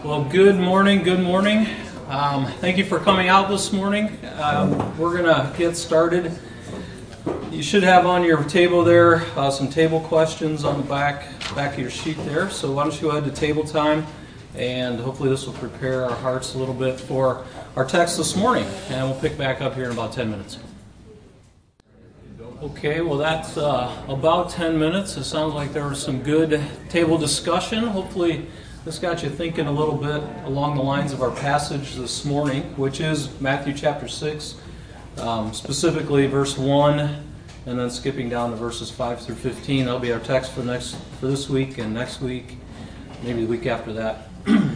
Well, good morning. Thank you for coming out this morning. We're going to get started. You should have on your table there some table questions on the back of your sheet there. So why don't you go ahead to table time, and hopefully this will prepare our hearts a little bit for our text this morning. And we'll pick back up here in about 10 minutes. Okay, well that's about 10 minutes. It sounds like there was some good table discussion. Hopefully this got you thinking a little bit along the lines of our passage this morning, which is Matthew chapter 6, specifically verse 1, and then skipping down to verses 5 through 15. That'll be our text for this week and next week, maybe the week after that.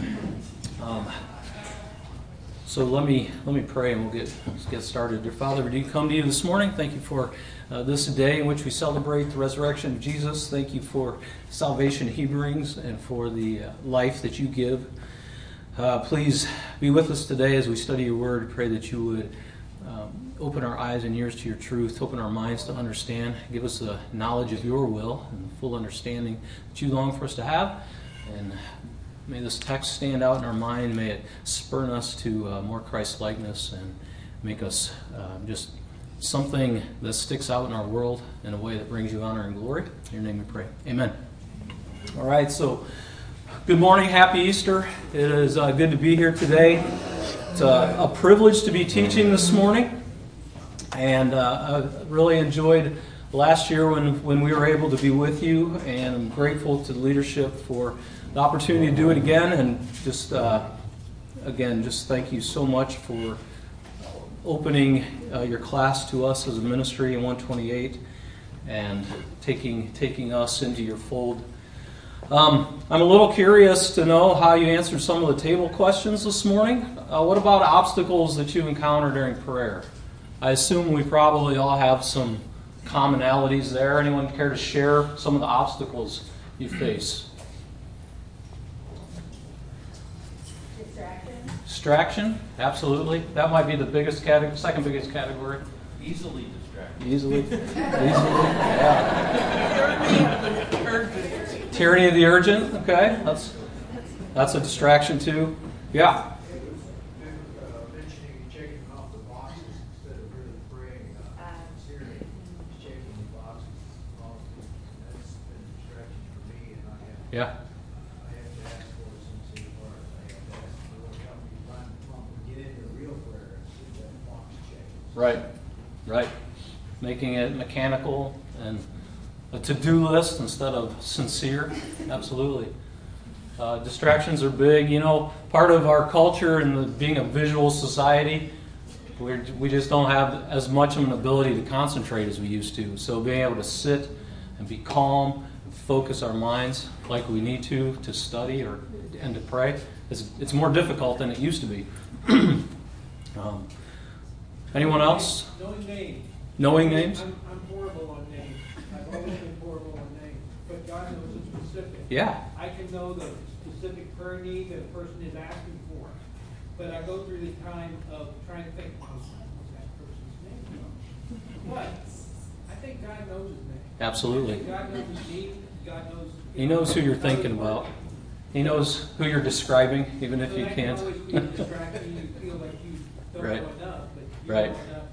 So let me pray and let's get started. Dear Father, we do come to you this morning. Thank you for this day in which we celebrate the resurrection of Jesus. Thank you for salvation he brings and for the life that you give. Please be with us today as we study your word. Pray that you would open our eyes and ears to your truth, open our minds to understand, give us a knowledge of your will and the full understanding that you long for us to have. And may this text stand out in our mind. May it spur us to more Christ-likeness and make us just something that sticks out in our world in a way that brings you honor and glory. In your name we pray. Amen. All right, so good morning. Happy Easter. It is good to be here today. It's a privilege to be teaching this morning. And I really enjoyed last year when we were able to be with you. And I'm grateful to the leadership for the opportunity to do it again. And just thank you so much for opening your class to us as a ministry in 128 and taking us into your fold. I'm a little curious to know how you answered some of the table questions this morning. What about obstacles that you encounter during prayer? I assume we probably all have some commonalities there. Anyone care to share some of the obstacles you face? Distraction, absolutely. That might be the biggest category, second biggest category. Easily distracted. Easily, yeah. Tyranny of the urgent. Okay, that's a distraction too. Yeah. Mentioning checking off the boxes instead of really praying, sincerely checking the boxes. That's been a distraction for me, and I have. Yeah. Right. Making it mechanical and a to-do list instead of sincere. Absolutely. Distractions are big. You know, part of our culture and being a visual society, we just don't have as much of an ability to concentrate as we used to. So being able to sit and be calm and focus our minds like we need to study and to pray, it's more difficult than it used to be. Anyone else? Knowing names. Knowing names? I'm horrible on names. I've always been horrible on names. But God knows the specific. Yeah. I can know the specific prayer need that a person is asking for. But I go through the time of trying to think, what's that person's name? But I think God knows his name. Absolutely. God knows his need. God knows. He knows who you're thinking about. He knows who you're describing, even if you can't. Can always be a distraction. You feel like you don't Right. know enough. Right.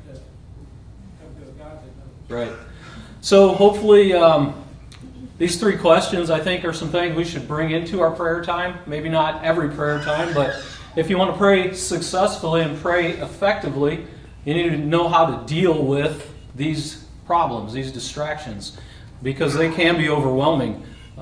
Right. So hopefully these three questions, I think, are some things we should bring into our prayer time. Maybe not every prayer time, but if you want to pray successfully and pray effectively, you need to know how to deal with these problems, these distractions, because they can be overwhelming.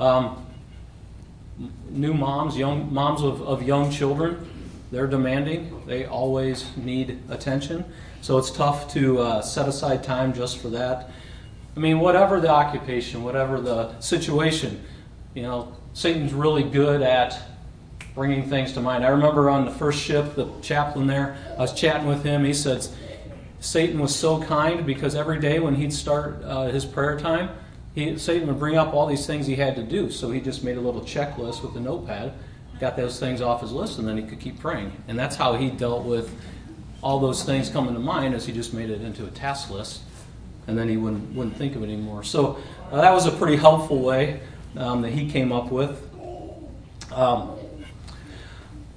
New moms, young moms of young children, they're demanding. They always need attention. So it's tough to set aside time just for that. I mean, whatever the occupation, whatever the situation, Satan's really good at bringing things to mind. I remember on the first ship, the chaplain there, I was chatting with him. He said Satan was so kind because every day when he'd start his prayer time, Satan would bring up all these things he had to do. So he just made a little checklist with a notepad, got those things off his list, and then he could keep praying. And that's how he dealt with all those things coming to mind, as he just made it into a task list, and then he wouldn't think of it anymore. So that was a pretty helpful way that he came up with.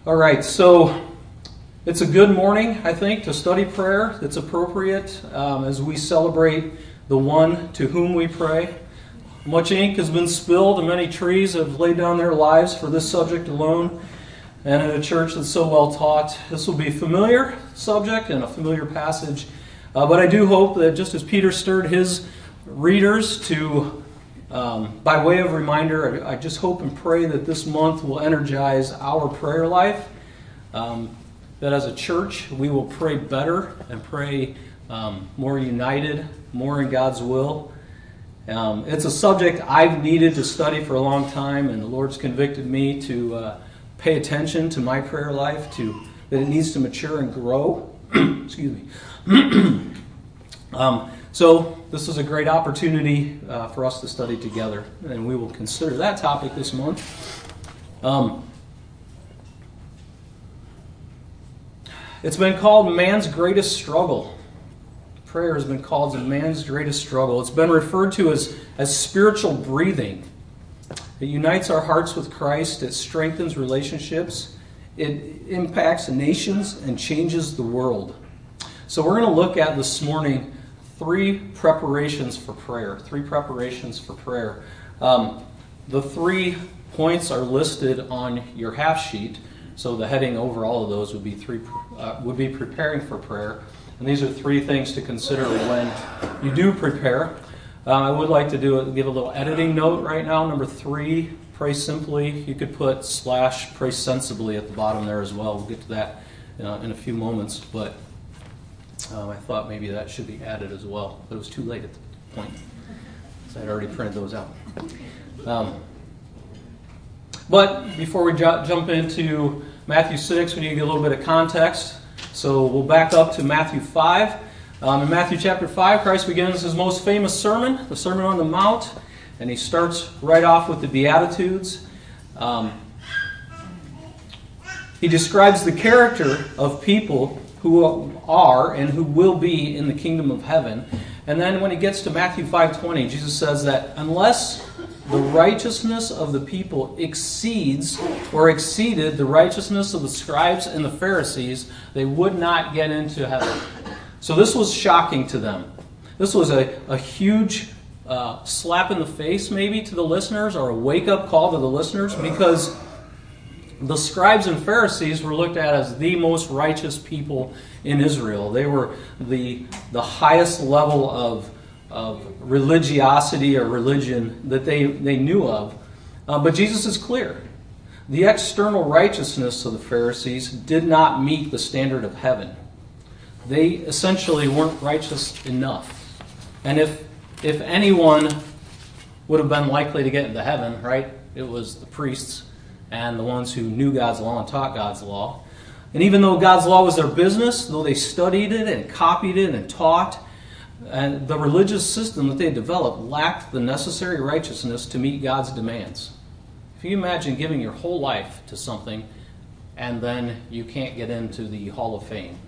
All right, so it's a good morning, I think, to study prayer. It's appropriate as we celebrate the one to whom we pray. Much ink has been spilled and many trees have laid down their lives for this subject alone. And in a church that's so well taught, this will be a familiar subject and a familiar passage. But I do hope that just as Peter stirred his readers to, by way of reminder, I just hope and pray that this month will energize our prayer life. That as a church, we will pray better and pray more united, more in God's will. It's a subject I've needed to study for a long time, and the Lord's convicted me to pay attention to my prayer life, that it needs to mature and grow. Excuse me. So this is a great opportunity for us to study together, and we will consider that topic this month. It's been called man's greatest struggle. Prayer has been called man's greatest struggle. It's been referred to as spiritual breathing. It unites our hearts with Christ. It strengthens relationships. It impacts nations and changes the world. So we're going to look at this morning three preparations for prayer. The 3 points are listed on your half sheet. So the heading over all of those would be preparing for prayer. And these are 3 things to consider when you do prepare. I would like to give a little editing note right now. Number 3, pray simply. You could put / pray sensibly at the bottom there as well. We'll get to that in a few moments. But I thought maybe that should be added as well. But it was too late at the point. So I'd already printed those out. But before we jump into Matthew 6, we need to get a little bit of context. So we'll back up to Matthew 5. In Matthew chapter 5, Christ begins his most famous sermon, the Sermon on the Mount, and he starts right off with the Beatitudes. He describes the character of people who are and who will be in the kingdom of heaven. And then when he gets to Matthew 5:20, Jesus says that unless the righteousness of the people exceeded the righteousness of the scribes and the Pharisees, they would not get into heaven. So this was shocking to them. This was a huge slap in the face maybe to the listeners, or a wake-up call to the listeners, because the scribes and Pharisees were looked at as the most righteous people in Israel. They were the highest level of religiosity or religion that they knew of. But Jesus is clear. The external righteousness of the Pharisees did not meet the standard of heaven. They essentially weren't righteous enough. And if anyone would have been likely to get into heaven, right, it was the priests and the ones who knew God's law and taught God's law. And even though God's law was their business, though they studied it and copied it and taught, and the religious system that they developed lacked the necessary righteousness to meet God's demands. If you imagine giving your whole life to something and then you can't get into the Hall of Fame,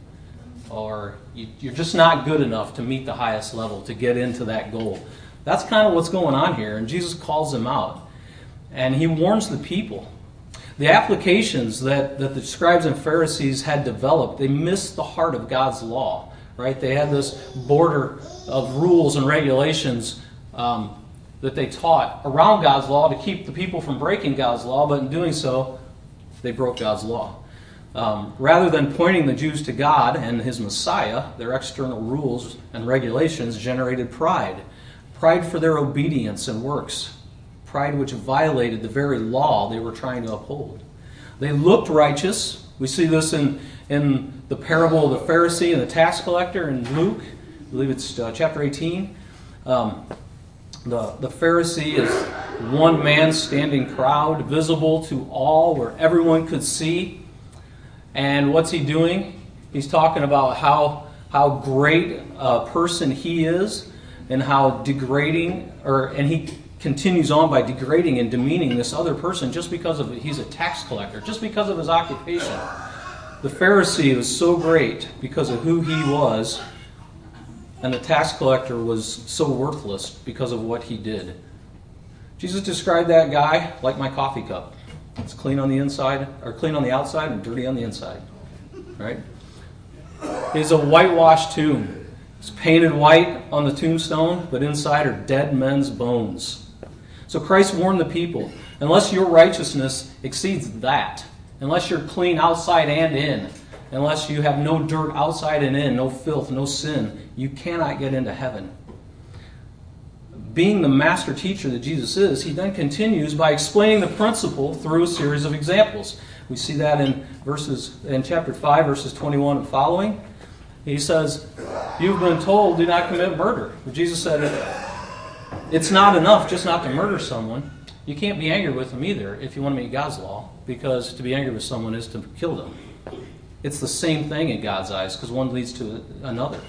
or you're just not good enough to meet the highest level to get into that goal. That's kind of what's going on here, and Jesus calls them out. And he warns the people. The applications that the scribes and Pharisees had developed, they missed the heart of God's law. Right? They had this border of rules and regulations that they taught around God's law to keep the people from breaking God's law, but in doing so, they broke God's law. Rather than pointing the Jews to God and his Messiah, their external rules and regulations generated pride. Pride for their obedience and works. Pride which violated the very law they were trying to uphold. They looked righteous. We see this in the parable of the Pharisee and the tax collector in Luke. I believe it's chapter 18. The Pharisee is one man standing proud, visible to all, where everyone could see. And what's he doing? He's talking about how great a person he is, and how degrading, and he continues on by degrading and demeaning this other person just because of he's a tax collector, just because of his occupation. The Pharisee was so great because of who he was, and the tax collector was so worthless because of what he did. Jesus described that guy like my coffee cup. It's clean on the inside, or clean on the outside and dirty on the inside. Right? It is a whitewashed tomb. It's painted white on the tombstone, but inside are dead men's bones. So Christ warned the people, unless your righteousness exceeds that, unless you're clean outside and in, unless you have no dirt outside and in, no filth, no sin, you cannot get into heaven. Being the master teacher that Jesus is, he then continues by explaining the principle through a series of examples. We see that in chapter 5, verses 21 and following. He says, you've been told, do not commit murder. But Jesus said, it's not enough just not to murder someone. You can't be angry with them either if you want to meet God's law, because to be angry with someone is to kill them. It's the same thing in God's eyes, because one leads to another.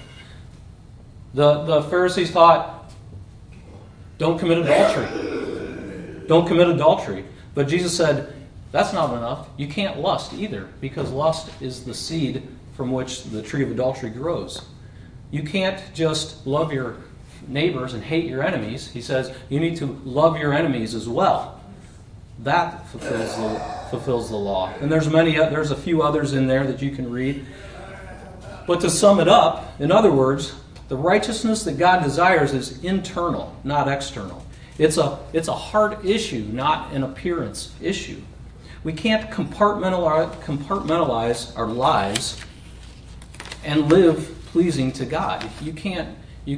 The Pharisees thought, don't commit adultery. Don't commit adultery. But Jesus said, that's not enough. You can't lust either, because lust is the seed from which the tree of adultery grows. You can't just love your neighbors and hate your enemies. He says you need to love your enemies as well. That fulfills the law. And there's a few others in there that you can read. But to sum it up, in other words, the righteousness that God desires is internal, not external. It's a heart issue, not an appearance issue. We can't compartmentalize our lives and live pleasing to God. You can't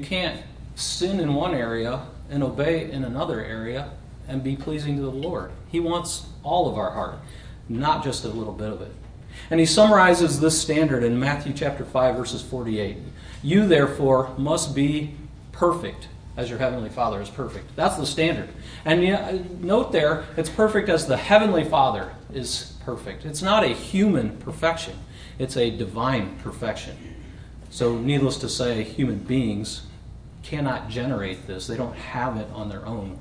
sin in one area and obey in another area and be pleasing to the Lord. He wants all of our heart, not just a little bit of it. And he summarizes this standard in Matthew chapter 5, verses 48. You, therefore, must be perfect as your heavenly Father is perfect. That's the standard. And note there, it's perfect as the heavenly Father is perfect. It's not a human perfection. It's a divine perfection. So needless to say, human beings cannot generate this. They don't have it on their own.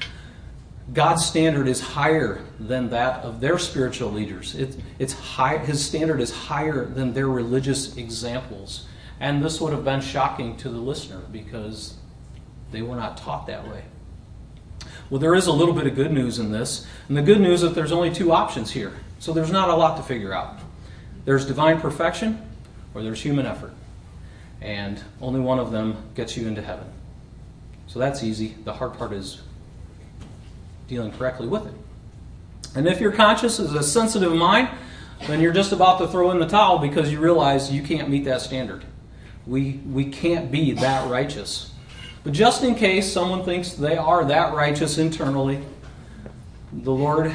God's standard is higher than that of their spiritual leaders. It's high. His standard is higher than their religious examples. And this would have been shocking to the listener because they were not taught that way. Well, there is a little bit of good news in this. And the good news is that there's only two options here. So there's not a lot to figure out. There's divine perfection or there's human effort. And only one of them gets you into heaven. So that's easy. The hard part is dealing correctly with it. And if your conscience is a sensitive mind, then you're just about to throw in the towel because you realize you can't meet that standard. We can't be that righteous. But just in case someone thinks they are that righteous internally, the Lord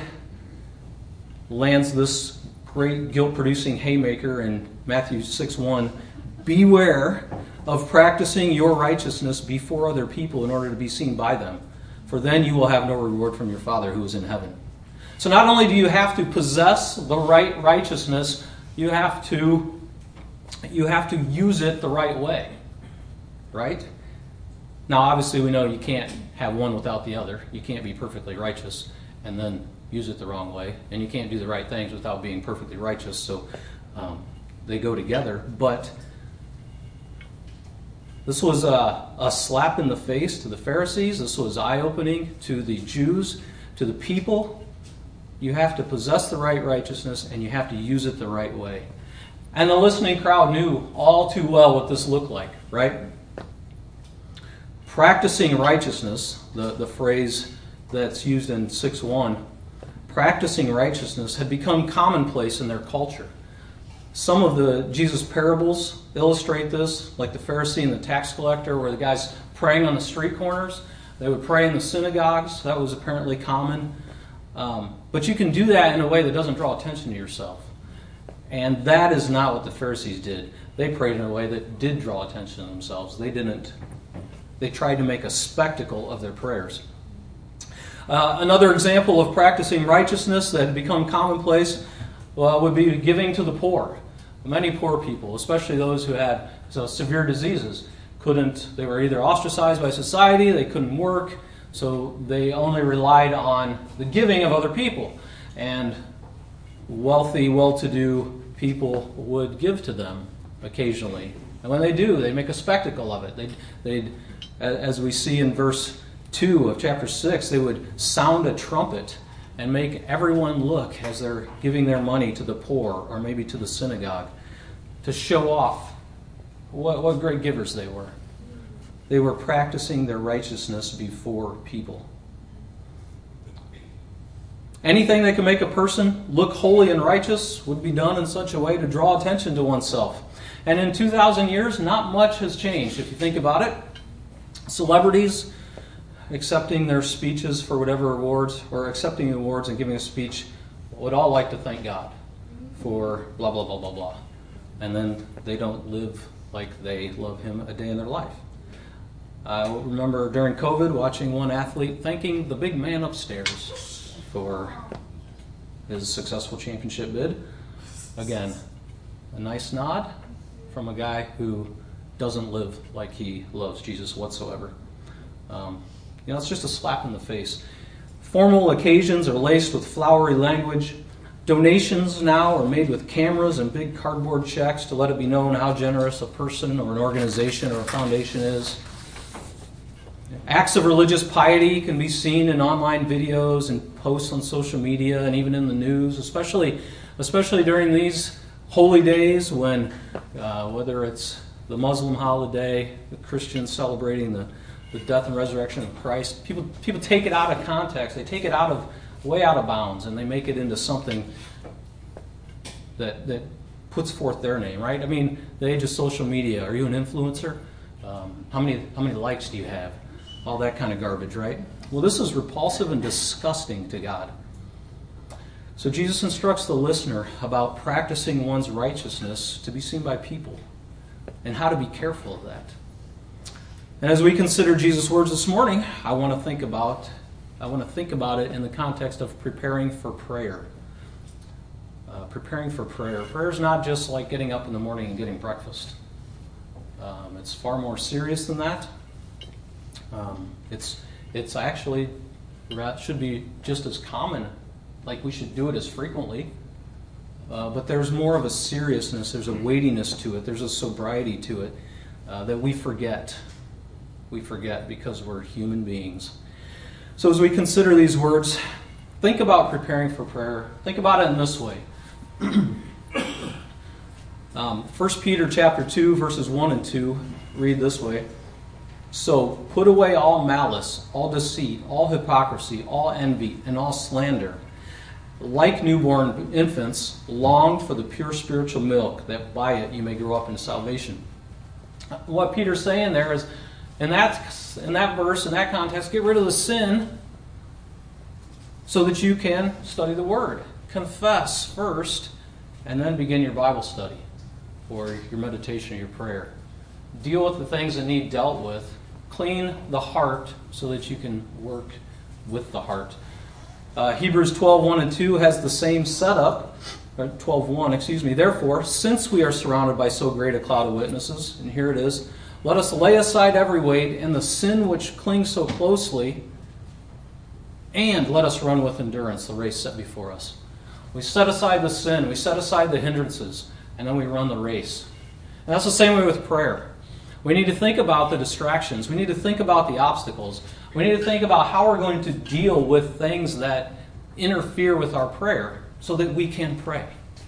lands this great guilt-producing haymaker in Matthew 6:1. Beware of practicing your righteousness before other people in order to be seen by them, for then you will have no reward from your Father who is in heaven. So not only do you have to possess the right righteousness, you have to use it the right way. Right? Now, obviously, we know you can't have one without the other. You can't be perfectly righteous and then use it the wrong way. And you can't do the right things without being perfectly righteous. So they go together. But this was a slap in the face to the Pharisees. This was eye-opening to the Jews, to the people. You have to possess the right righteousness and you have to use it the right way. And the listening crowd knew all too well what this looked like, right? Practicing righteousness, the phrase that's used in 6:1, practicing righteousness had become commonplace in their culture. Some of the Jesus parables illustrate this, like the Pharisee and the tax collector, where the guy's praying on the street corners. They would pray in the synagogues. That was apparently common. But you can do that in a way that doesn't draw attention to yourself. And that is not what the Pharisees did. They prayed in a way that did draw attention to themselves. They tried to make a spectacle of their prayers. Another example of practicing righteousness that had become commonplace would be giving to the poor. Many poor people, especially those who had severe diseases, they were either ostracized by society, they couldn't work, so they only relied on the giving of other people. And wealthy, well-to-do people would give to them occasionally. And when they do, they make a spectacle of it. They'd, as we see in verse 2 of chapter 6, they would sound a trumpet and make everyone look as they're giving their money to the poor or maybe to the synagogue to show off what great givers they were. They were practicing their righteousness before people. Anything that can make a person look holy and righteous would be done in such a way to draw attention to oneself. And in 2,000 years, not much has changed. If you think about it, celebrities accepting their speeches for whatever awards, or accepting awards and giving a speech, would all like to thank God for blah, blah, blah, blah, blah. And then they don't live like they love Him a day in their life. I remember during COVID watching one athlete thanking the big man upstairs for his successful championship bid. Again, a nice nod from a guy who doesn't live like he loves Jesus whatsoever. It's just a slap in the face. Formal occasions are laced with flowery language. Donations now are made with cameras and big cardboard checks to let it be known how generous a person or an organization or a foundation is. Acts of religious piety can be seen in online videos and posts on social media and even in the news, especially during these holy days when, whether it's the Muslim holiday, the Christians celebrating the death and resurrection of Christ, people take it out of context. They take it way out of bounds, and they make it into something that puts forth their name, right? I mean, the age of social media. Are you an influencer? How many likes do you have? All that kind of garbage, right? Well, this is repulsive and disgusting to God. So Jesus instructs the listener about practicing one's righteousness to be seen by people and how to be careful of that. And as we consider Jesus' words this morning, I want to think about it in the context of preparing for prayer. Preparing for prayer. Prayer is not just like getting up in the morning and getting breakfast. It's far more serious than that. It's actually should be just as common, like we should do it as frequently. But there's more of a seriousness, there's a weightiness to it, there's a sobriety to it that we forget. We forget because we're human beings. So as we consider these words, think about preparing for prayer. Think about it in this way. 1 Peter chapter 2, verses 1 and 2 read this way. So put away all malice, all deceit, all hypocrisy, all envy, and all slander. Like newborn infants, long for the pure spiritual milk, that by it you may grow up into salvation. What Peter's saying there is, in that verse, in that context, get rid of the sin so that you can study the Word. Confess first, and then begin your Bible study or your meditation or your prayer. Deal with the things that need dealt with. Clean the heart so that you can work with the heart. Hebrews 12:1 and 2 has the same setup. 12:1, excuse me. Therefore, since we are surrounded by so great a cloud of witnesses, and here it is, let us lay aside every weight and the sin which clings so closely, and let us run with endurance the race set before us. We set aside the sin, we set aside the hindrances, and then we run the race. And that's the same way with prayer. We need to think about the distractions. We need to think about the obstacles. We need to think about how we're going to deal with things that interfere with our prayer so that we can pray.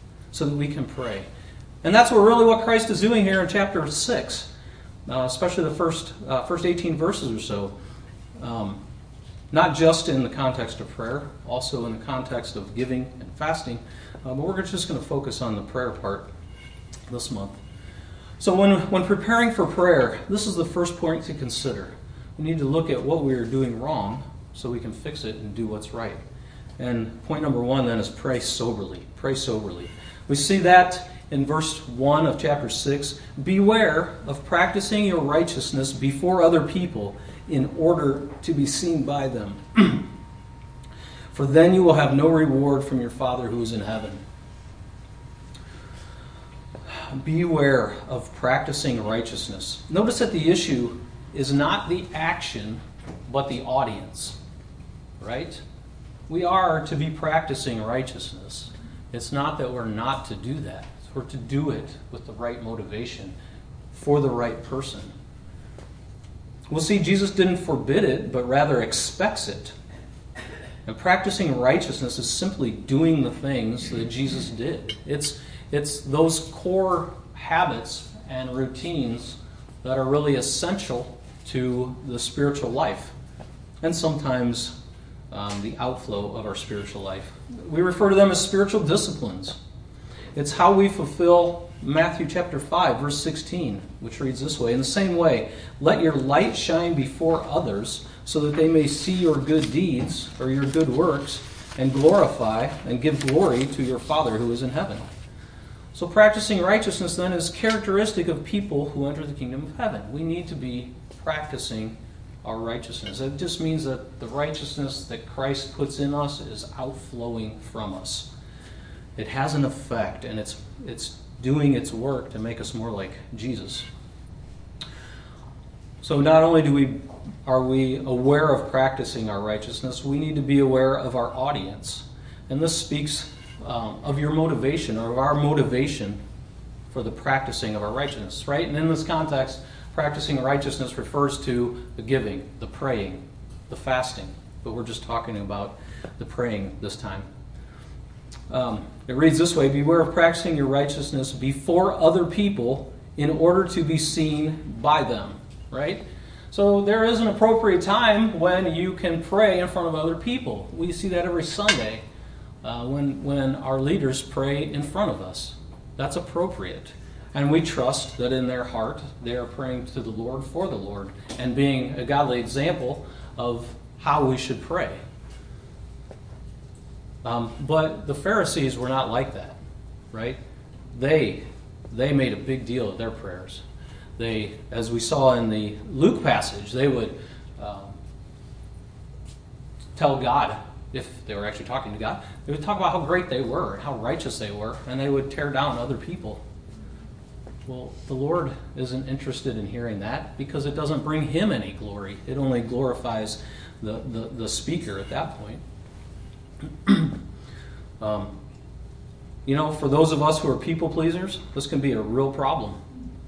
And that's what Christ is doing here in chapter 6. Especially the first 18 verses or so. Not just in the context of prayer, also in the context of giving and fasting. But we're just going to focus on the prayer part this month. So when preparing for prayer, this is the first point to consider. We need to look at what we are doing wrong so we can fix it and do what's right. And point number 1 then is pray soberly. Pray soberly. We see that in verse 1 of chapter 6. Beware of practicing your righteousness before other people in order to be seen by them. For then you will have no reward from your Father who is in heaven. Beware of practicing righteousness. Notice that the issue is not the action, but the audience. Right? We are to be practicing righteousness. It's not that we're not to do that. We're to do it with the right motivation for the right person. We'll see Jesus didn't forbid it, but rather expects it. And practicing righteousness is simply doing the things that Jesus did. It's those core habits and routines that are really essential to the spiritual life, and sometimes the outflow of our spiritual life. We refer to them as spiritual disciplines. It's how we fulfill Matthew chapter 5, verse 16, which reads this way: "In the same way, let your light shine before others, so that they may see your good deeds," or your good works, "and glorify and give glory to your Father who is in heaven." So practicing righteousness then is characteristic of people who enter the kingdom of heaven. We need to be practicing our righteousness. It just means that the righteousness that Christ puts in us is outflowing from us. It has an effect, and it's doing its work to make us more like Jesus. So not only are we aware of practicing our righteousness, we need to be aware of our audience. And this speaks of your motivation, or of our motivation for the practicing of our righteousness, right? And in this context, practicing righteousness refers to the giving, the praying, the fasting. But we're just talking about the praying this time. It reads this way: "Beware of practicing your righteousness before other people in order to be seen by them." Right? So there is an appropriate time when you can pray in front of other people. We see that every Sunday when our leaders pray in front of us. That's appropriate. And we trust that in their heart they are praying to the Lord for the Lord and being a godly example of how we should pray. But the Pharisees were not like that, right? They made a big deal of their prayers. They, as we saw in the Luke passage, they would tell God, if they were actually talking to God, they would talk about how great they were and how righteous they were, and they would tear down other people. Well, the Lord isn't interested in hearing that because it doesn't bring Him any glory. It only glorifies the speaker at that point. For those of us who are people pleasers, this can be a real problem.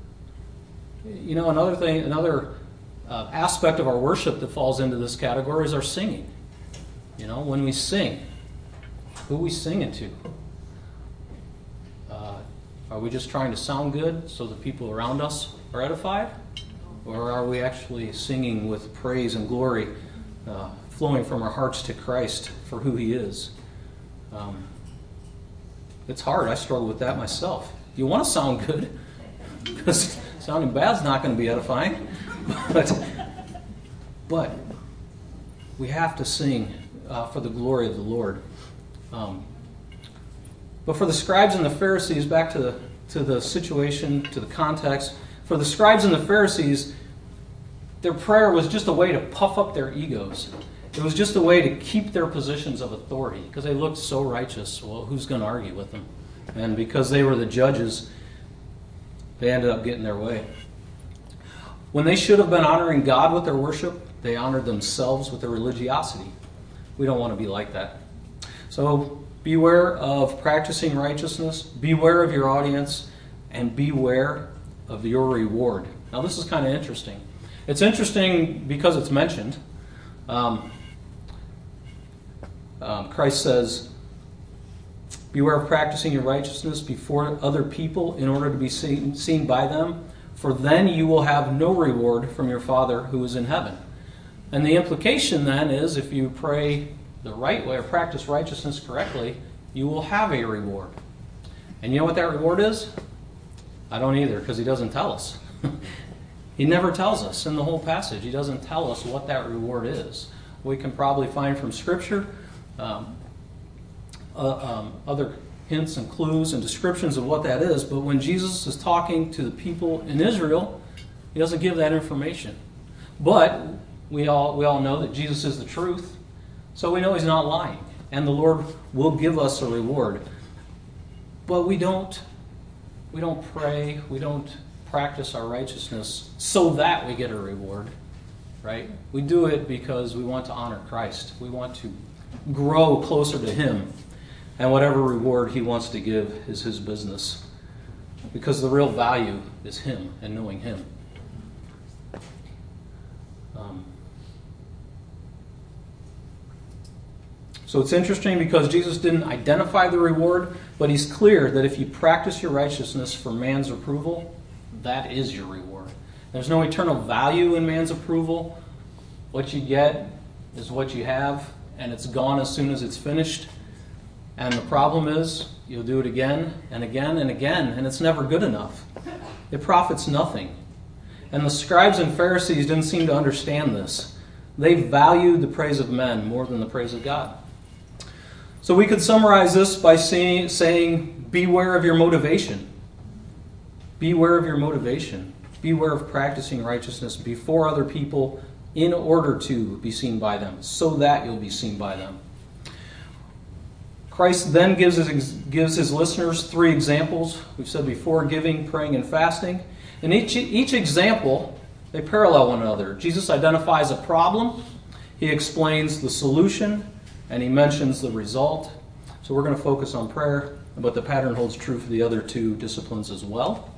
Another aspect of our worship that falls into this category is our singing. When we sing, who are we singing to? Are we just trying to sound good so the people around us are edified? Or are we actually singing with praise and glory flowing from our hearts to Christ for who He is? It's hard. I struggle with that myself. You want to sound good, because sounding bad is not going to be edifying. But we have to sing for the glory of the Lord. But for the scribes and the Pharisees, back to the situation, to the context, for the scribes and the Pharisees, their prayer was just a way to puff up their egos. It was just a way to keep their positions of authority, because they looked so righteous. Well, who's going to argue with them? And because they were the judges, they ended up getting their way. When they should have been honoring God with their worship, they honored themselves with their religiosity. We don't want to be like that. So beware of practicing righteousness, beware of your audience, and beware of your reward. Now this is kind of interesting. It's interesting because it's mentioned. Christ says, "Beware of practicing your righteousness before other people in order to be seen by them, for then you will have no reward from your Father who is in heaven." And the implication then is, if you pray the right way or practice righteousness correctly, you will have a reward. And you know what that reward is? I don't either, because He doesn't tell us. He never tells us in the whole passage. He doesn't tell us what that reward is. We can probably find from Scripture other hints and clues and descriptions of what that is, but when Jesus is talking to the people in Israel, He doesn't give that information. But we all know that Jesus is the truth, so we know He's not lying, and the Lord will give us a reward. But we don't pray, we don't practice our righteousness so that we get a reward, right? We do it because we want to honor Christ. We want to grow closer to Him, and whatever reward He wants to give is His business, because the real value is Him and knowing Him. So it's interesting because Jesus didn't identify the reward, but he's clear that if you practice your righteousness for man's approval, that is your reward. There's no eternal value in man's approval. What you get is what you have, and it's gone as soon as it's finished. And the problem is, you'll do it again and again and again, and it's never good enough. It profits nothing. And the scribes and Pharisees didn't seem to understand this. They valued the praise of men more than the praise of God. So we could summarize this by saying, beware of your motivation. Beware of your motivation. Beware of practicing righteousness before other people in order to be seen by them, so that you'll be seen by them. Christ then gives his listeners 3 examples. We've said before, giving, praying, and fasting. In each example, they parallel one another. Jesus identifies a problem, he explains the solution, and he mentions the result. So we're going to focus on prayer, but the pattern holds true for the other 2 disciplines as well.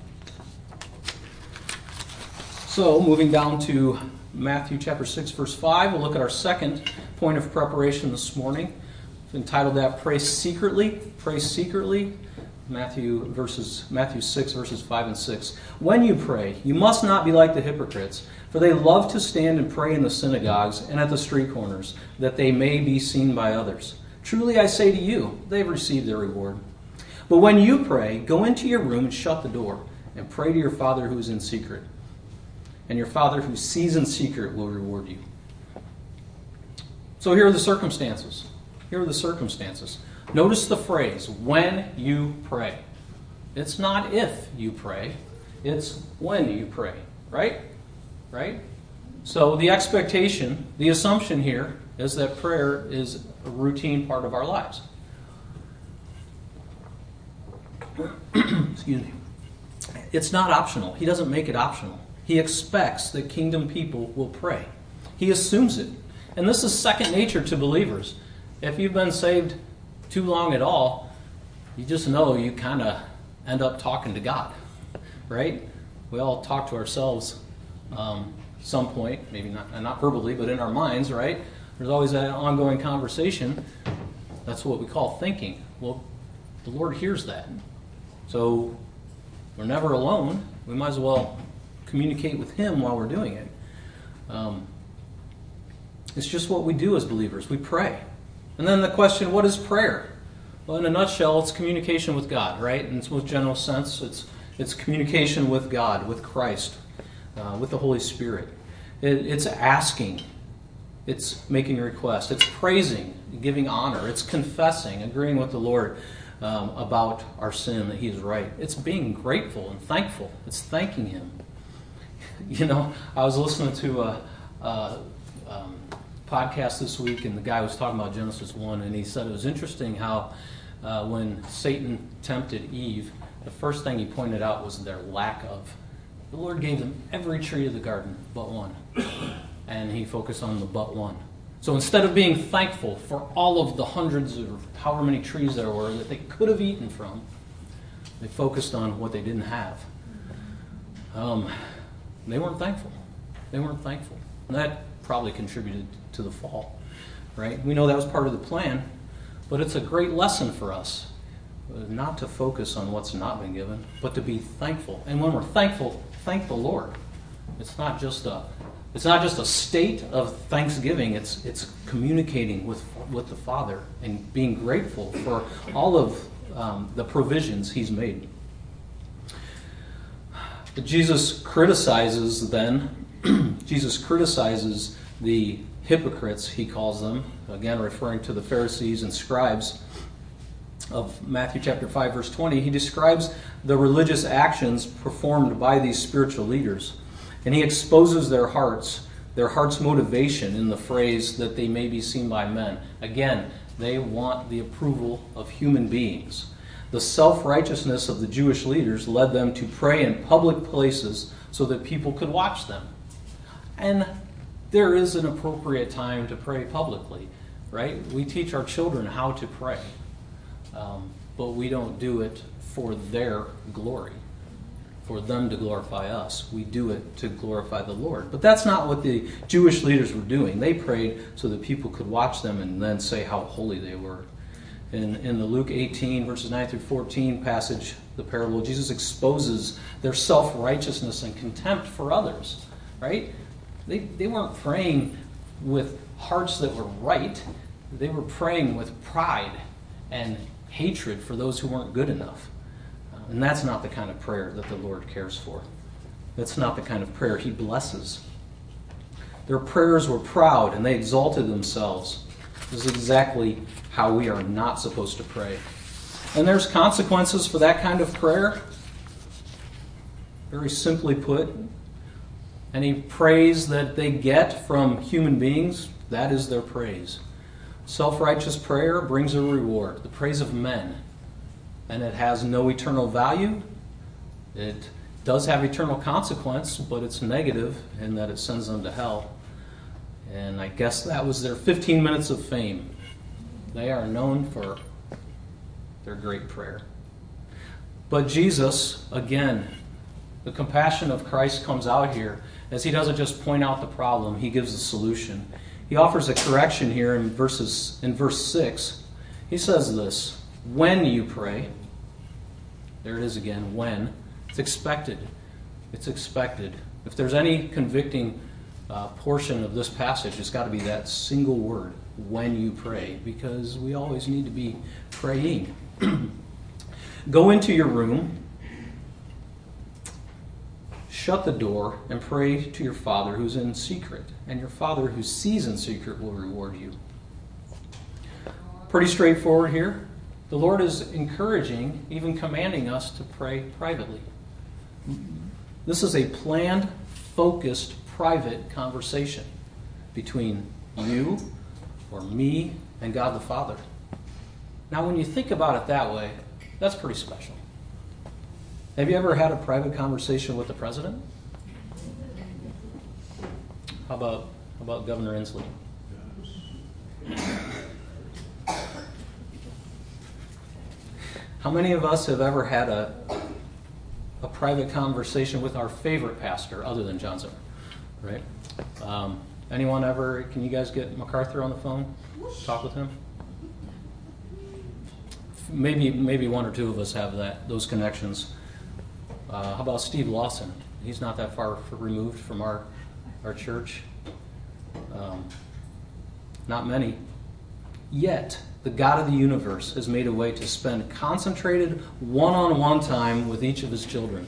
So moving down to Matthew chapter 6, verse 5, we'll look at our second point of preparation this morning. I've entitled that, Pray Secretly. Pray Secretly. Matthew 6, verses 5 and 6. When you pray, you must not be like the hypocrites, for they love to stand and pray in the synagogues and at the street corners, that they may be seen by others. Truly I say to you, they've received their reward. But when you pray, go into your room and shut the door, and pray to your Father who is in secret. And your Father who sees in secret will reward you. So here are the circumstances. Here are the circumstances. Notice the phrase, when you pray. It's not if you pray, it's when you pray, right? Right? So the expectation, the assumption here is that prayer is a routine part of our lives. Excuse me. It's not optional. He doesn't make it optional. He expects that kingdom people will pray. He assumes it. And this is second nature to believers. If you've been saved too long at all, you just know you kind of end up talking to God, right? We all talk to ourselves some point, maybe not verbally, but in our minds, right? There's always that ongoing conversation. That's what we call thinking. Well, the Lord hears that. So we're never alone. We might as well communicate with Him while we're doing it. It's just what we do as believers. We pray. And then the question, what is prayer? Well, in a nutshell, it's communication with God, right? In its most general sense, it's communication with God, with Christ, with the Holy Spirit. It's asking. It's making a request. It's praising, giving honor. It's confessing, agreeing with the Lord about our sin, that He is right. It's being grateful and thankful. It's thanking Him. You know, I was listening to a podcast this week, and the guy was talking about Genesis 1, and he said it was interesting how when Satan tempted Eve, the first thing he pointed out was their lack of. The Lord gave them every tree of the garden but one, and he focused on the but one. So instead of being thankful for all of the hundreds or however many trees there were that they could have eaten from, they focused on what they didn't have. They weren't thankful. They weren't thankful. And that probably contributed to the fall, right? We know that was part of the plan, but it's a great lesson for us not to focus on what's not been given, but to be thankful. And when we're thankful, thank the Lord. It's not just a state of thanksgiving. It's communicating with the Father and being grateful for all of the provisions He's made. Jesus criticizes the hypocrites, he calls them, again referring to the Pharisees and scribes of Matthew chapter 5, verse 20. He describes the religious actions performed by these spiritual leaders, and he exposes their heart's motivation in the phrase that they may be seen by men. Again, they want the approval of human beings. The self-righteousness of the Jewish leaders led them to pray in public places so that people could watch them. And there is an appropriate time to pray publicly, right? We teach our children how to pray, but we don't do it for their glory. for them to glorify us. We do it to glorify the Lord. But that's not what the Jewish leaders were doing. They prayed so that people could watch them and then say how holy they were. In the Luke 18, verses 9 through 14 passage, the parable, Jesus exposes their self-righteousness and contempt for others. Right? They weren't praying with hearts that were right. They were praying with pride and hatred for those who weren't good enough. And that's not the kind of prayer that the Lord cares for. That's not the kind of prayer He blesses. Their prayers were proud and they exalted themselves. This is exactly how we are not supposed to pray. And there's consequences for that kind of prayer. Very simply put, any praise that they get from human beings, that is their praise. Self-righteous prayer brings a reward, the praise of men. And it has no eternal value. It does have eternal consequence, but it's negative in that it sends them to hell. And I guess that was their 15 minutes of fame. They are known for their great prayer. But Jesus, again, the compassion of Christ comes out here as He doesn't just point out the problem, He gives a solution. He offers a correction here in verse 6. He says this, when you pray, there it is again, when, it's expected. It's expected. If there's any convicting portion of this passage, it's got to be that single word, when you pray, because we always need to be praying. Go into your room, shut the door, and pray to your Father who's in secret, and your Father who sees in secret will reward you. Pretty straightforward here. The Lord is encouraging, even commanding us to pray privately. This is a planned, focused, private conversation between you or me and God the Father. Now, when you think about it that way, that's pretty special. Have you ever had a private conversation with the president? How about Governor Inslee? How many of us have ever had a private conversation with our favorite pastor other than John Zimmer? Right? Anyone ever, can you guys get MacArthur on the phone? Talk with him? Maybe one or two of us have those connections. How about Steve Lawson? He's not that far removed from our church. Not many. Yet, the God of the universe has made a way to spend concentrated one-on-one time with each of His children.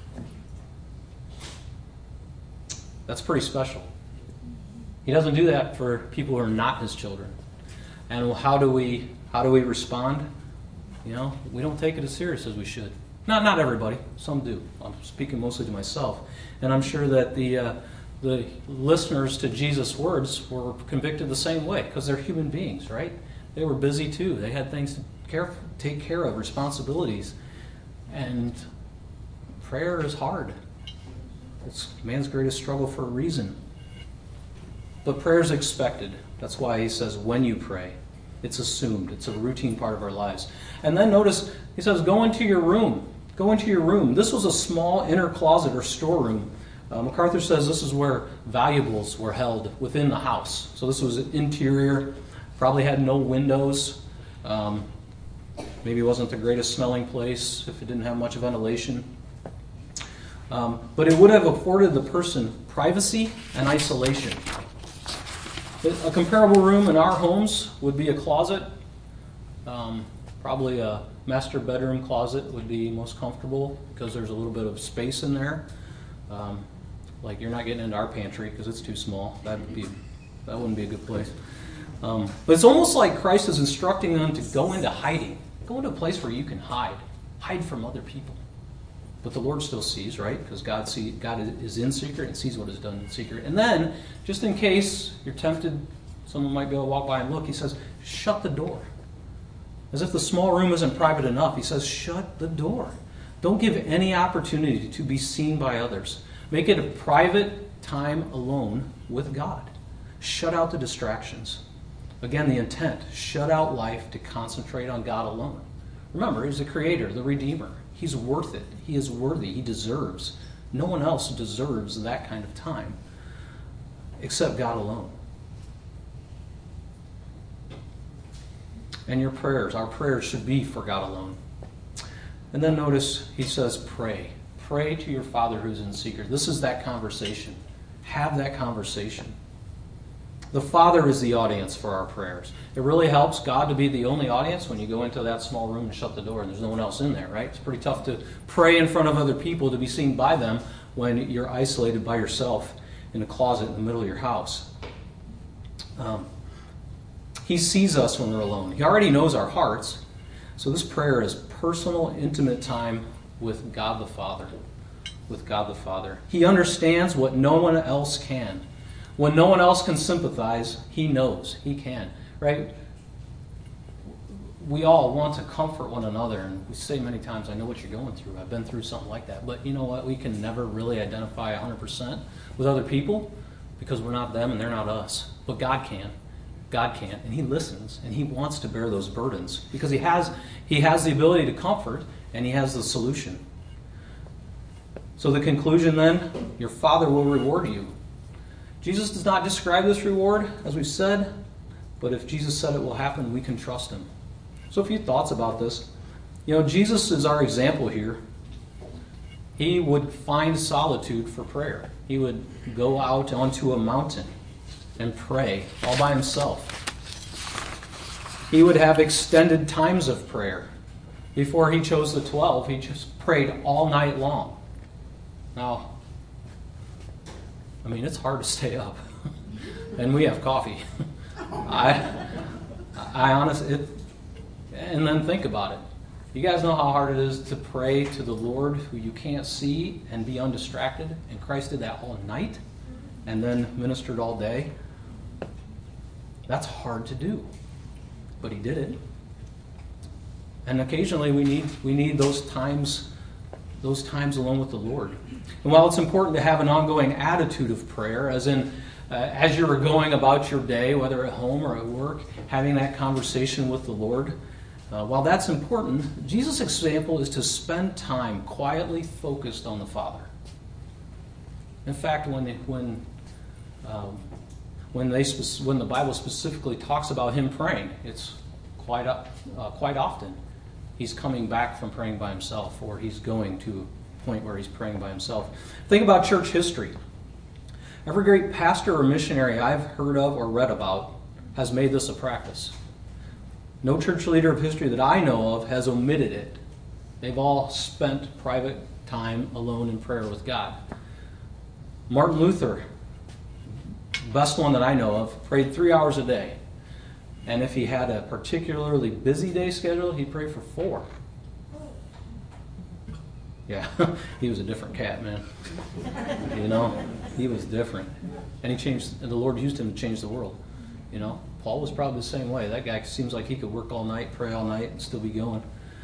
That's pretty special. He doesn't do that for people who are not His children. And how do we respond? You know, we don't take it as serious as we should. Not everybody. Some do. I'm speaking mostly to myself. And I'm sure that the listeners to Jesus' words were convicted the same way, because they're human beings, right? They were busy too. They had things to take care of, responsibilities. And prayer is hard. It's man's greatest struggle for a reason. But prayer is expected. That's why He says, when you pray. It's assumed. It's a routine part of our lives. And then notice, He says, go into your room. Go into your room. This was a small inner closet or storeroom. MacArthur says this is where valuables were held within the house. So this was an interior, probably had no windows. Maybe it wasn't the greatest smelling place if it didn't have much ventilation. But it would have afforded the person privacy and isolation. A comparable room in our homes would be a closet. Probably a master bedroom closet would be most comfortable because there's a little bit of space in there. Like you're not getting into our pantry because it's too small. That wouldn't be a good place. But it's almost like Christ is instructing them to go into hiding. Go into a place where you can hide from other people. But the Lord still sees, right? Because God is in secret and sees what is done in secret. And then, just in case you're tempted, someone might be able to walk by and look, He says, shut the door. As if the small room isn't private enough, He says, shut the door. Don't give any opportunity to be seen by others. Make it a private time alone with God. Shut out the distractions. Again, the intent, shut out life to concentrate on God alone. Remember, he's the creator, the redeemer. He's worth it. He is worthy. He deserves. No one else deserves that kind of time except God alone. And your prayers, our prayers should be for God alone. And then notice he says, pray. Pray to your Father who's in secret. This is that conversation. Have that conversation. The Father is the audience for our prayers. It really helps God to be the only audience when you go into that small room and shut the door and there's no one else in there, right? It's pretty tough to pray in front of other people, to be seen by them when you're isolated by yourself in a closet in the middle of your house. He sees us when we're alone. He already knows our hearts. So this prayer is personal, intimate time with God the Father. With God the Father. He understands what no one else can. When no one else can sympathize, he knows. He can. Right? We all want to comfort one another. And we say many times, I know what you're going through. I've been through something like that. But you know what? We can never really identify 100% with other people because we're not them and they're not us. But God can. God can, and he listens, and he wants to bear those burdens because he has the ability to comfort, and he has the solution. So the conclusion then, your Father will reward you. Jesus does not describe this reward, as we've said, but if Jesus said it will happen, we can trust him. So a few thoughts about this. Jesus is our example here. He would find solitude for prayer. He would go out onto a mountain and pray all by himself. He would have extended times of prayer. Before he chose the 12, he just prayed all night long. Now, it's hard to stay up. And we have coffee. I honestly, and then think about it. You guys know how hard it is to pray to the Lord who you can't see and be undistracted? And Christ did that all night and then ministered all day. That's hard to do, but he did it. And occasionally we need those times alone with the Lord. And while it's important to have an ongoing attitude of prayer, as in as you're going about your day, whether at home or at work, having that conversation with the Lord, while that's important, Jesus' example is to spend time quietly focused on the Father. In fact, when the Bible specifically talks about him praying, it's quite often he's coming back from praying by himself, or he's going to a point where he's praying by himself. Think about church history. Every great pastor or missionary I've heard of or read about has made this a practice. No church leader of history that I know of has omitted it. They've all spent private time alone in prayer with God. Martin Luther, best one that I know of, prayed 3 hours a day. And if he had a particularly busy day scheduled, he'd pray for 4. Yeah, he was a different cat, man. He was different. And the Lord used him to change the world. Paul was probably the same way. That guy seems like he could work all night, pray all night, and still be going.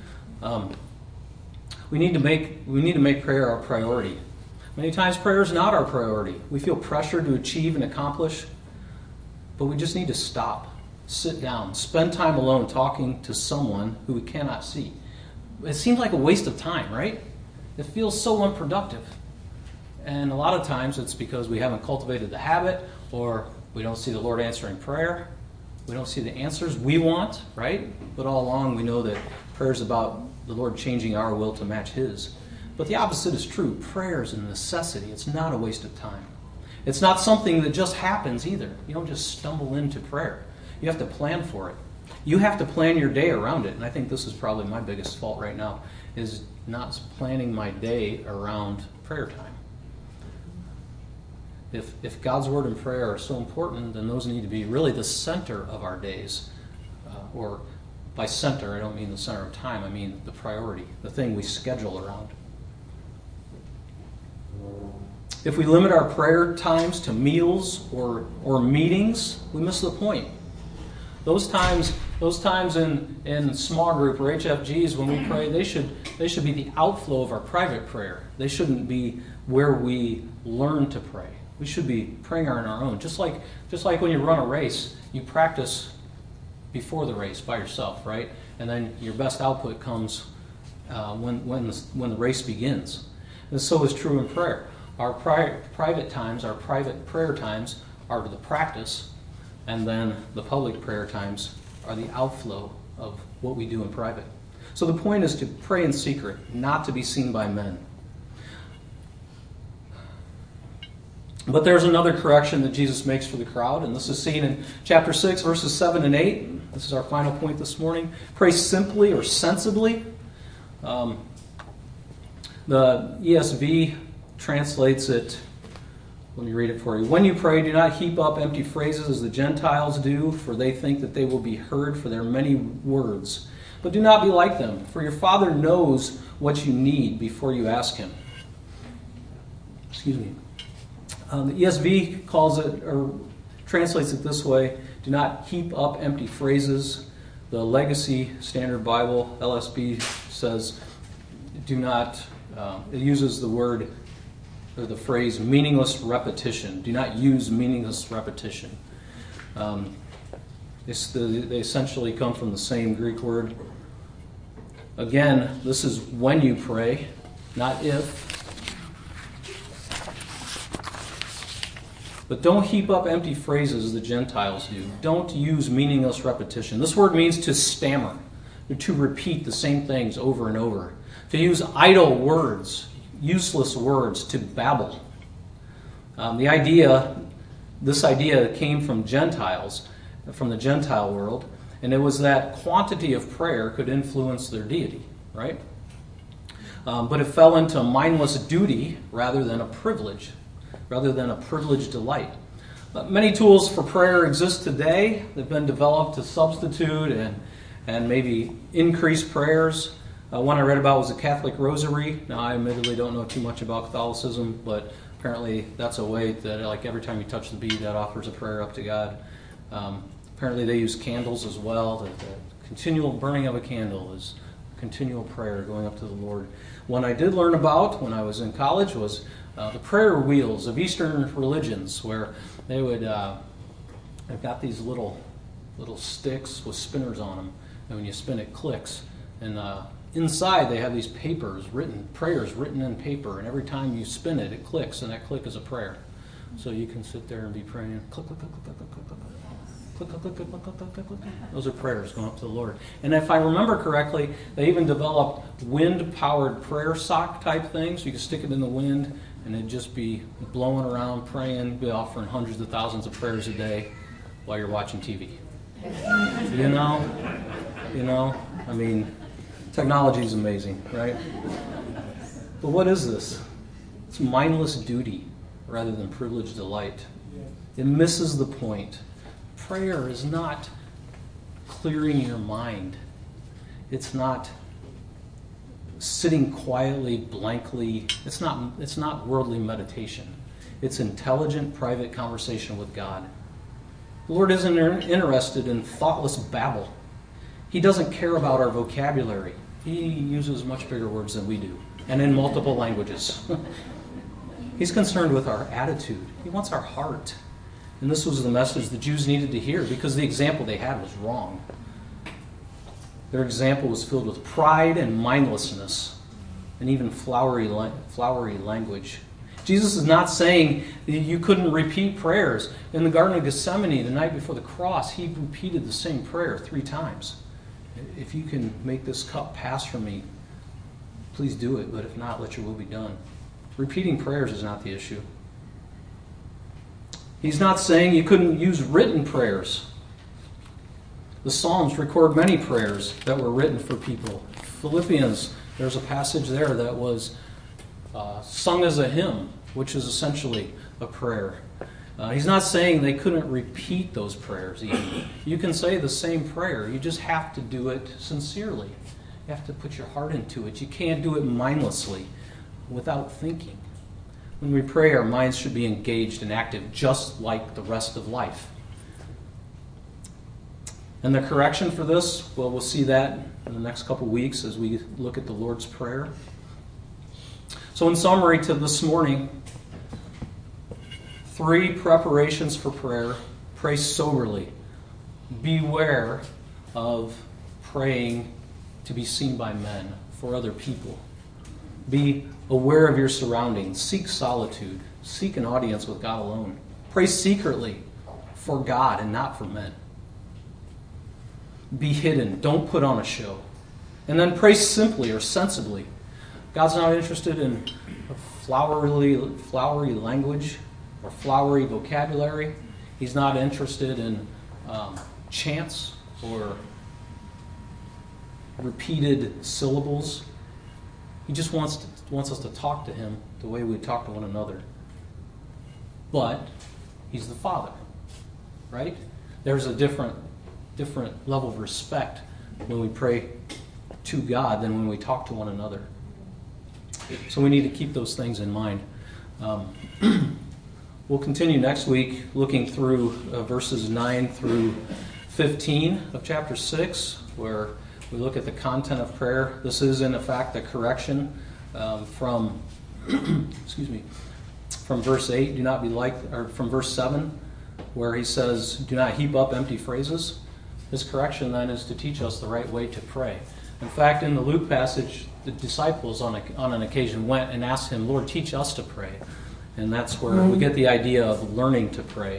We need to make prayer our priority. Many times prayer is not our priority. We feel pressure to achieve and accomplish, but we just need to stop, sit down, spend time alone talking to someone who we cannot see. It seems like a waste of time, right? It feels so unproductive. And a lot of times it's because we haven't cultivated the habit, or we don't see the Lord answering prayer. We don't see the answers we want, right? But all along we know that prayer is about the Lord changing our will to match his. But the opposite is true. Prayer is a necessity. It's not a waste of time. It's not something that just happens either. You don't just stumble into prayer. You have to plan for it. You have to plan your day around it. And I think this is probably my biggest fault right now, is not planning my day around prayer time. If God's word and prayer are so important, then those need to be really the center of our days. Or by center, I don't mean the center of time. I mean the priority, the thing we schedule around. If we limit our prayer times to meals or meetings, we miss the point. Those times in small group or HFGs when we pray, they should be the outflow of our private prayer. They shouldn't be where we learn to pray. We should be praying on our own. Just like when you run a race, you practice before the race by yourself, right? And then your best output comes when the race begins. And so is true in prayer. Our private times, our private prayer times are the practice, and then the public prayer times are the outflow of what we do in private. So the point is to pray in secret, not to be seen by men. But there's another correction that Jesus makes for the crowd, and this is seen in chapter 6, verses 7 and 8. This is our final point this morning. Pray simply or sensibly. The ESV translates it, let me read it for you. When you pray, do not heap up empty phrases as the Gentiles do, for they think that they will be heard for their many words. But do not be like them, for your Father knows what you need before you ask Him. Excuse me. The ESV calls it, or translates it this way: do not heap up empty phrases. The Legacy Standard Bible, LSB, says do not, it uses the word, or the phrase, meaningless repetition. Do not use meaningless repetition. They essentially come from the same Greek word. Again, this is when you pray, not if. But don't heap up empty phrases as the Gentiles do. Don't use meaningless repetition. This word means to stammer, to repeat the same things over and over, to use idle words, useless words, to babble. This idea came from Gentiles, from the Gentile world, and it was that quantity of prayer could influence their deity, right? But it fell into mindless duty rather than a privilege. Rather than a privileged delight. Many tools for prayer exist today. They've been developed to substitute and maybe increase prayers. One I read about was the Catholic Rosary. Now, I admittedly don't know too much about Catholicism, but apparently that's a way that, like, every time you touch the bead, that offers a prayer up to God. Apparently they use candles as well. The continual burning of a candle is continual prayer going up to the Lord. One I did learn about when I was in college was the prayer wheels of Eastern religions, where they would, they've got these little sticks with spinners on them, and when you spin it, clicks. And inside they have these prayers written in paper, and every time you spin it, it clicks, and that click is a prayer. So you can sit there and be praying, click, click, click, click, click, click, click, click. Click, click, click, click, click, click, click, click. Those are prayers going up to the Lord. And if I remember correctly, they even developed wind-powered prayer sock type things. You can stick it in the wind, and it'd just be blowing around, praying, be offering hundreds of thousands of prayers a day while you're watching TV. You know, I mean, technology is amazing, right? But what is this? It's mindless duty rather than privileged delight. It misses the point. Prayer is not clearing your mind. It's not sitting quietly, blankly. It's not worldly meditation. It's intelligent, private conversation with God. The Lord isn't interested in thoughtless babble. He doesn't care about our vocabulary. He uses much bigger words than we do, and in multiple languages. He's concerned with our attitude. He wants our heart. And this was the message the Jews needed to hear, because the example they had was wrong. Their example was filled with pride and mindlessness, and even flowery language. Jesus is not saying that you couldn't repeat prayers. In the Garden of Gethsemane, the night before the cross, he repeated the same prayer 3 times. If you can make this cup pass from me, please do it, but if not, let your will be done. Repeating prayers is not the issue. He's not saying you couldn't use written prayers. The Psalms record many prayers that were written for people. Philippians, there's a passage there that was sung as a hymn, which is essentially a prayer. He's not saying they couldn't repeat those prayers even. You can say the same prayer. You just have to do it sincerely. You have to put your heart into it. You can't do it mindlessly without thinking. When we pray, our minds should be engaged and active, just like the rest of life. And the correction for this, well, we'll see that in the next couple weeks as we look at the Lord's Prayer. So in summary to this morning, 3 preparations for prayer. Pray soberly. Beware of praying to be seen by men, for other people. Be aware of your surroundings. Seek solitude. Seek an audience with God alone. Pray secretly for God and not for men. Be hidden. Don't put on a show. And then pray simply or sensibly. God's not interested in flowery language or flowery vocabulary. He's not interested in chants or repeated syllables. He just wants us to talk to Him the way we talk to one another. But He's the Father, right? There's a different level of respect when we pray to God than when we talk to one another. So we need to keep those things in mind. We'll continue next week looking through verses 9 through 15 of chapter 6, where we look at the content of prayer. This is, in effect, a correction from verse 8. Do not be or from verse 7, where he says, "Do not heap up empty phrases." This correction then is to teach us the right way to pray. In fact, in the Luke passage, the disciples on an occasion went and asked him, "Lord, teach us to pray." And that's where we get the idea of learning to pray.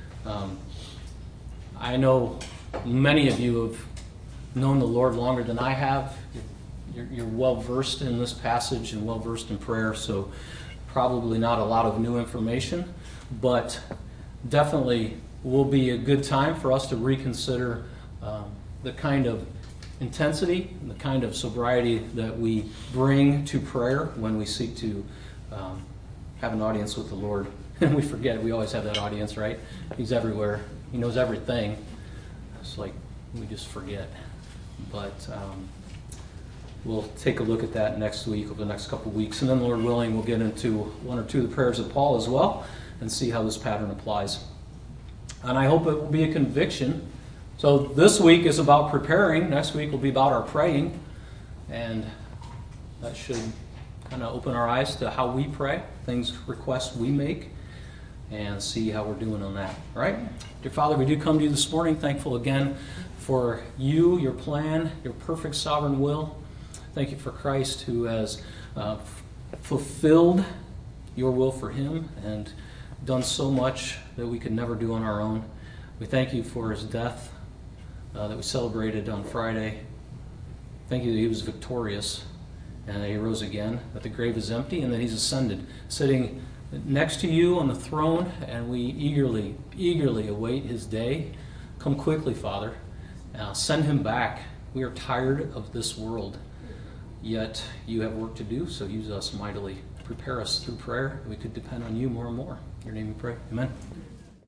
I know many of you have known the Lord longer than I have. You're well versed in this passage and well versed in prayer, so probably not a lot of new information, but definitely will be a good time for us to reconsider the kind of intensity and the kind of sobriety that we bring to prayer when we seek to have an audience with the Lord. And we forget, we always have that audience, right? He's everywhere. He knows everything. It's like we just forget. But we'll take a look at that next week, over the next couple of weeks. And then, Lord willing, we'll get into one or two of the prayers of Paul as well and see how this pattern applies. And I hope it will be a conviction. So this week is about preparing. Next week will be about our praying. And that should kind of open our eyes to how we pray, requests we make, and see how we're doing on that. All right? Dear Father, we do come to you this morning, thankful again for you, your plan, your perfect sovereign will. Thank you for Christ, who has fulfilled your will for him and done so much that we could never do on our own. We thank you for his death that we celebrated on Friday. Thank you that he was victorious and that he rose again, that the grave is empty, and that he's ascended, sitting next to you on the throne, and we eagerly await his day. Come quickly, Father. Send him back. We are tired of this world, yet you have work to do, so use us mightily. Prepare us through prayer. We could depend on you more and more. In your name we pray. Amen.